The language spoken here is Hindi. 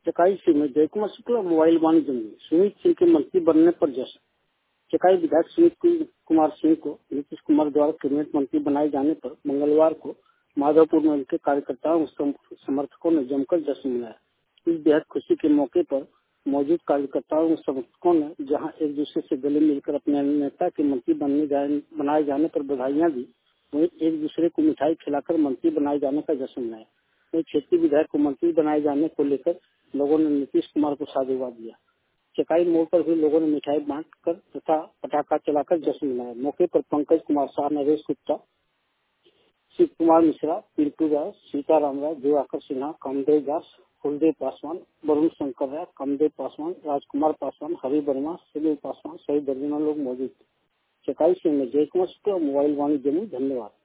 चकाई से में जयकुमार शुक्ला मोबाइल वाणिज्य में सुमित सिंह के मंत्री बनने पर जश्न। चकाई विधायक सुमित कुमार सिंह को नीतीश कुमार द्वारा कैबिनेट मंत्री बनाए जाने पर मंगलवार को माधवपुर में उनके कार्यकर्ताओं और समर्थकों ने जमकर जश्न मनाया। इस बेहद खुशी के मौके पर मौजूद कार्यकर्ताओं और समर्थकों ने जहां एक दूसरे से गले मिलकर अपने नेता के मंत्री बनाए जाने पर बधाइयां दी, वहीं एक दूसरे को मिठाई खिलाकर मंत्री बनाए जाने का जश्न मनाया। वहीं क्षेत्रीय विधायक को मंत्री बनाए जाने को लेकर लोगों ने नीतीश कुमार को साधुवाद दिया। चकाई मोड़ पर भी लोगों ने मिठाई बांटकर तथा पटाखा चलाकर जश्न मनाया। मौके पर पंकज कुमार शाह, नरेश गुप्ता, शिव कुमार मिश्रा, पिंटू राय, सीताराम राय, दिवाकर सिन्हा, कामदेव दास, कुलदेव पासवान, वरुण शंकर राय, कामदेव पासवान, राजकुमार पासवान, हरि वर्मा, सुनील पासवान सहित दर्जनों लोग मौजूद थे। चकाई से मैं जयकुमार शुक्ला मोबाइल वाणिज्य में। धन्यवाद।